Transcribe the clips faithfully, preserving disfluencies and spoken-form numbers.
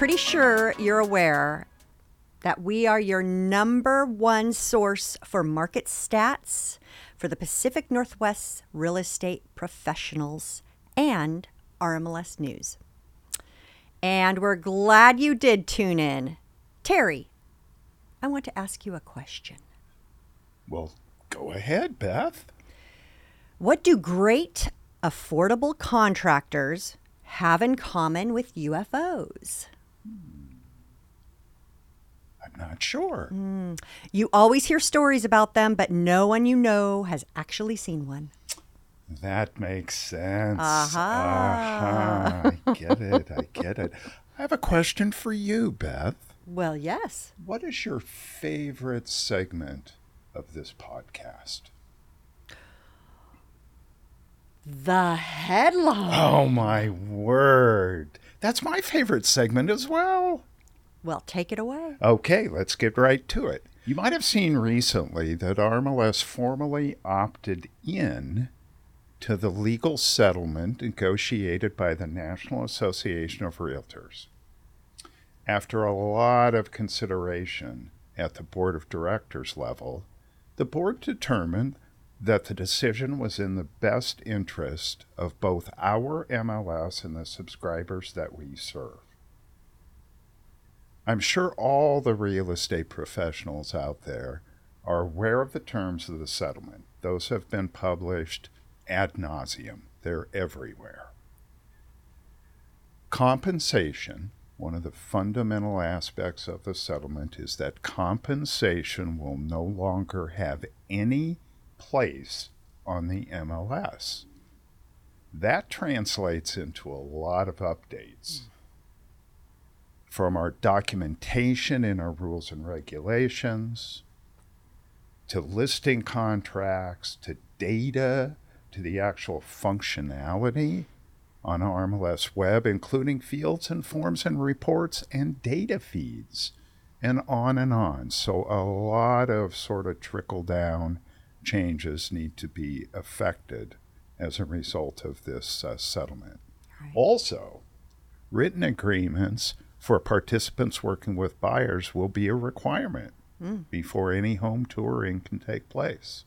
pretty sure you're aware that we are your number one source for market stats for the Pacific Northwest real estate professionals and R M L S News. And we're glad you did tune in. Terry, I want to ask you a question. Well, go ahead, Beth. What do great, affordable contractors have in common with U F Os? I'm not sure. Mm. You always hear stories about them, but no one you know has actually seen one. That makes sense. Uh-huh. Uh-huh. I get it. I get it. I have a question for you, Beth. Well, yes. What is your favorite segment of this podcast? The headline. Oh, my word. That's my favorite segment as well. Well, take it away. Okay, let's get right to it. You might have seen recently that R M L S formally opted in to the legal settlement negotiated by the National Association of Realtors. After a lot of consideration at the board of directors level, the board determined that the decision was in the best interest of both our M L S and the subscribers that we serve. I'm sure all the real estate professionals out there are aware of the terms of the settlement. Those have been published ad nauseum. They're everywhere. Compensation, one of the fundamental aspects of the settlement, is that compensation will no longer have any place on the M L S. That translates into a lot of updates. From our documentation in our rules and regulations, to listing contracts, to data, to the actual functionality on R M L S Web, including fields and forms and reports and data feeds, and on and on. So a lot of sort of trickle-down changes need to be affected as a result of this uh, settlement. Right. Also, written agreements for participants working with buyers will be a requirement mm. before any home touring can take place.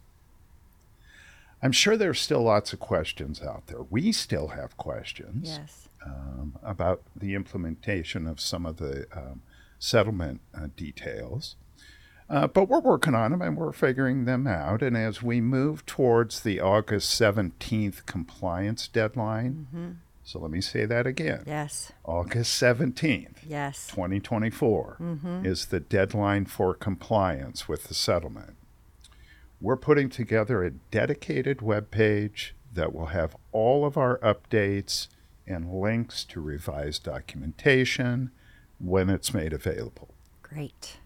I'm sure there's still lots of questions out there. We still have questions yes. um, about the implementation of some of the um, settlement uh, details. Uh, but we're working on them and we're figuring them out. And as we move towards the August seventeenth compliance deadline, mm-hmm. so let me say that again. Yes. August seventeenth, yes. twenty twenty-four mm-hmm. is the deadline for compliance with the settlement. We're putting together a dedicated webpage that will have all of our updates and links to revised documentation when it's made available. Great.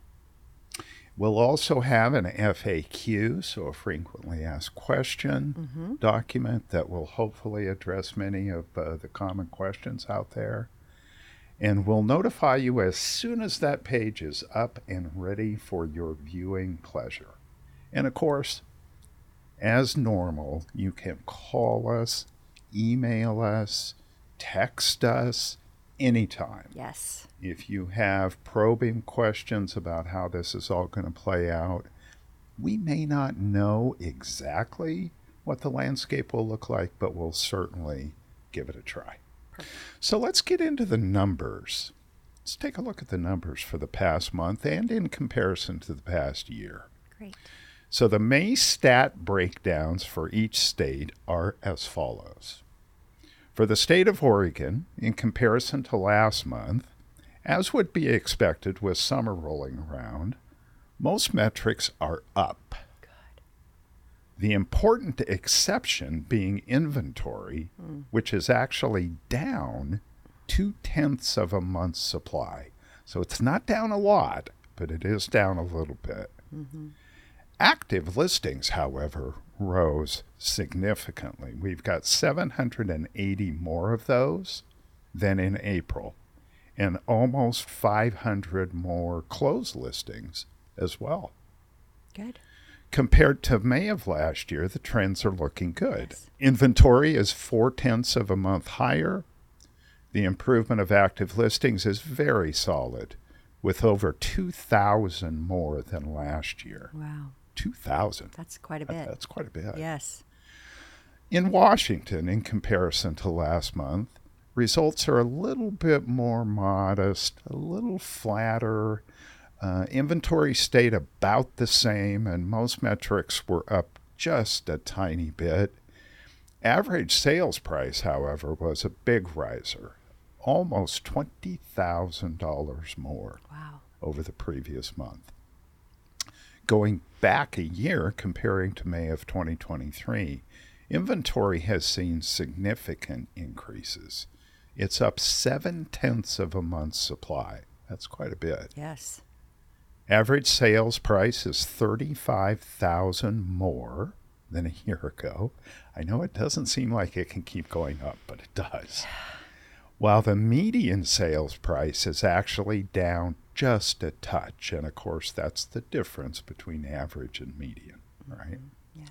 We'll also have an F A Q, so a frequently asked question mm-hmm. document that will hopefully address many of uh, the common questions out there. And we'll notify you as soon as that page is up and ready for your viewing pleasure. And of course, as normal, you can call us, email us, text us anytime. Yes. If you have probing questions about how this is all going to play out, we may not know exactly what the landscape will look like, but we'll certainly give it a try. Perfect. So let's get into the numbers. Let's take a look at the numbers for the past month and in comparison to the past year. Great. So the May stat breakdowns for each state are as follows. For the state of Oregon, in comparison to last month, as would be expected with summer rolling around, most metrics are up. Good. The important exception being inventory, mm. which is actually down two-tenths of a month's supply. So it's not down a lot, but it is down a little bit. Mm-hmm. Active listings, however, rose significantly. We've got seven hundred eighty more of those than in April, and almost five hundred more closed listings as well. Good. Compared to May of last year, the trends are looking good. Yes. Inventory is four-tenths of a month higher. The improvement of active listings is very solid, with over two thousand more than last year. Wow. two thousand. That's quite a bit. That's quite a bit. Yes. In Washington, in comparison to last month, results are a little bit more modest, a little flatter. Uh, inventory stayed about the same, and most metrics were up just a tiny bit. Average sales price, however, was a big riser, almost twenty thousand dollars more Wow. over the previous month. Going back a year, comparing to May of twenty twenty-three, inventory has seen significant increases. It's up seven-tenths of a month's supply. That's quite a bit. Yes. Average sales price is thirty-five thousand dollars more than a year ago. I know it doesn't seem like it can keep going up, but it does. While the median sales price is actually down just a touch. And of course, that's the difference between average and median, right? Yes.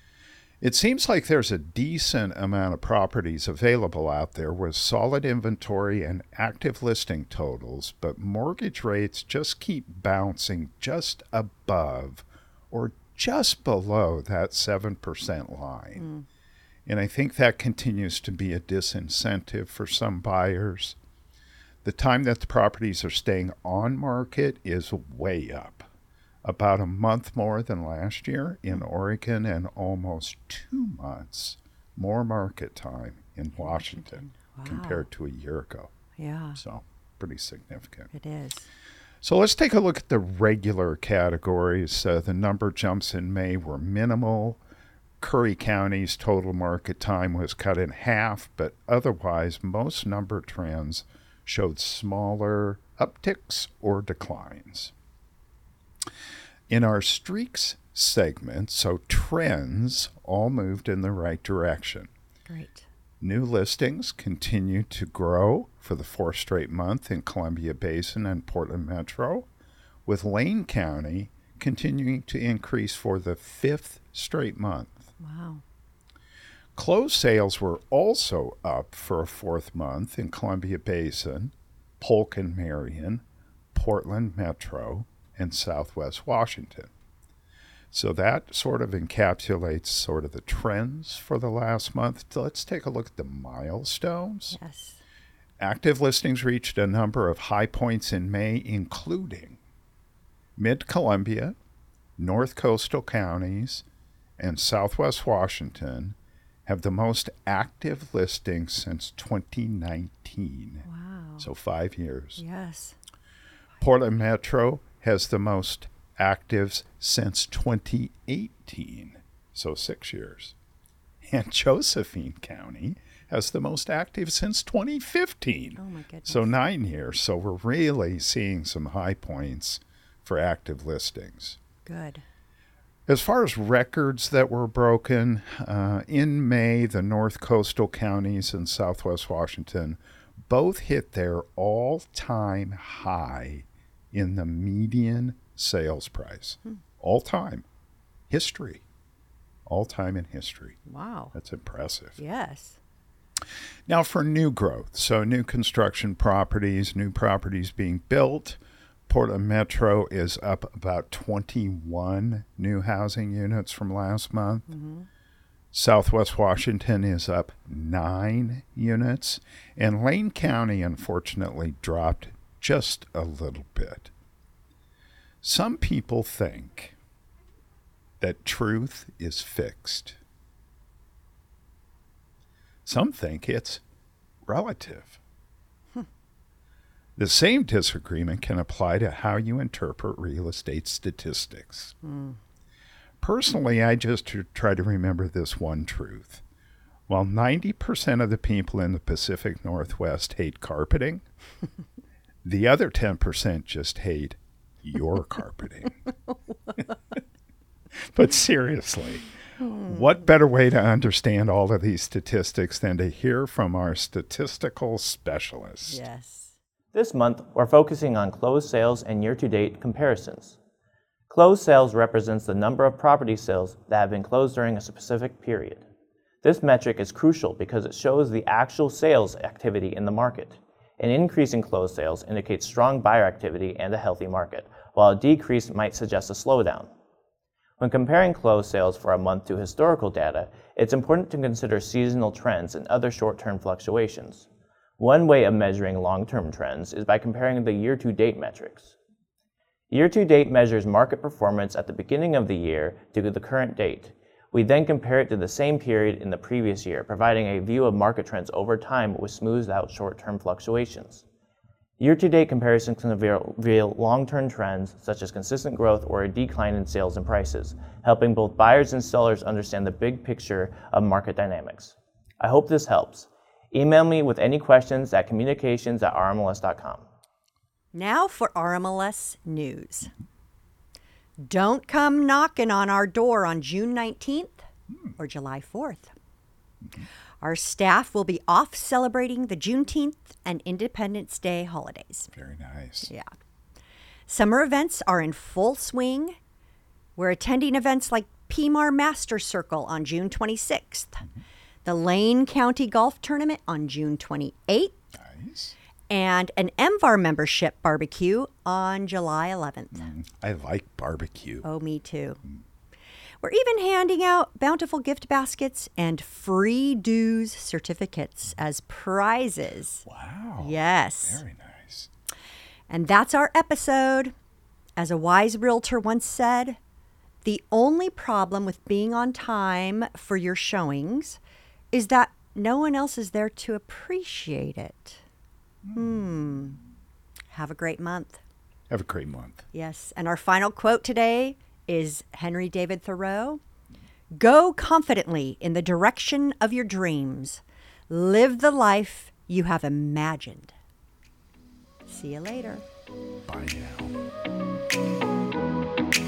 It seems like there's a decent amount of properties available out there with solid inventory and active listing totals, but mortgage rates just keep bouncing just above or just below that seven percent line. Mm. And I think that continues to be a disincentive for some buyers. The time that the properties are staying on market is way up. About a month more than last year in Oregon and almost two months more market time in Washington wow. compared to a year ago. Yeah. So pretty significant. It is. So let's take a look at the regular categories. Uh, the number jumps in May were minimal. Curry County's total market time was cut in half, but otherwise most number trends showed smaller upticks or declines. In our streaks segment, so trends all moved in the right direction. Great. New listings continued to grow for the fourth straight month in Columbia Basin and Portland Metro, with Lane County continuing to increase for the fifth straight month. Wow. Closed sales were also up for a fourth month in Columbia Basin, Polk and Marion, Portland Metro, and Southwest Washington. So that sort of encapsulates sort of the trends for the last month. So let's take a look at the milestones. Yes. Active listings reached a number of high points in May, including Mid-Columbia, North Coastal counties, and Southwest Washington have the most active listings since twenty nineteen. Wow. So five years. Yes. Portland Metro has the most actives since twenty eighteen, so six years. And Josephine County has the most active since twenty fifteen. Oh, my goodness. So nine years. So we're really seeing some high points for active listings. Good. As far as records that were broken, uh, in May, the North Coastal counties and Southwest Washington both hit their all-time high in the median sales price. Hmm. All time. History. All time in history. Wow. That's impressive. Yes. Now for new growth. So new construction properties, new properties being built. Portland Metro is up about twenty-one new housing units from last month. Mm-hmm. Southwest Washington is up nine units. And Lane County, unfortunately, dropped just a little bit. Some people think that truth is fixed. Some think it's relative. Hmm. The same disagreement can apply to how you interpret real estate statistics. Mm. Personally, I just try to remember this one truth. While ninety percent of the people in the Pacific Northwest hate carpeting, the other ten percent just hate your carpeting. But seriously, what better way to understand all of these statistics than to hear from our statistical specialist? Yes. This month, we're focusing on closed sales and year-to-date comparisons. Closed sales represents the number of property sales that have been closed during a specific period. This metric is crucial because it shows the actual sales activity in the market. An increase in closed sales indicates strong buyer activity and a healthy market, while a decrease might suggest a slowdown. When comparing closed sales for a month to historical data, it's important to consider seasonal trends and other short-term fluctuations. One way of measuring long-term trends is by comparing the year-to-date metrics. Year-to-date measures market performance at the beginning of the year to the current date. We then compare it to the same period in the previous year, providing a view of market trends over time with smoothed out short-term fluctuations. Year-to-date comparisons can reveal long-term trends such as consistent growth or a decline in sales and prices, helping both buyers and sellers understand the big picture of market dynamics. I hope this helps. Email me with any questions at communications at r m l s dot com. Now for R M L S news. Don't come knocking on our door on June nineteenth or July fourth. Our staff will be off celebrating the Juneteenth and Independence Day holidays. Very nice. Yeah. Summer events are in full swing. We're attending events like P M A R Master Circle on June twenty-sixth, mm-hmm. the Lane County Golf Tournament on June twenty-eighth, Nice. and an M V A R membership barbecue on July eleventh. Mm, I like barbecue. Oh, me too. Mm. We're even handing out bountiful gift baskets and free dues certificates as prizes. Wow. Yes. Very nice. And that's our episode. As a wise realtor once said, the only problem with being on time for your showings is that no one else is there to appreciate it. Hmm. Have a great month. Have a great month. Yes. And our final quote today is Henry David Thoreau. Go confidently in the direction of your dreams. Live the life you have imagined. See you later. Bye now.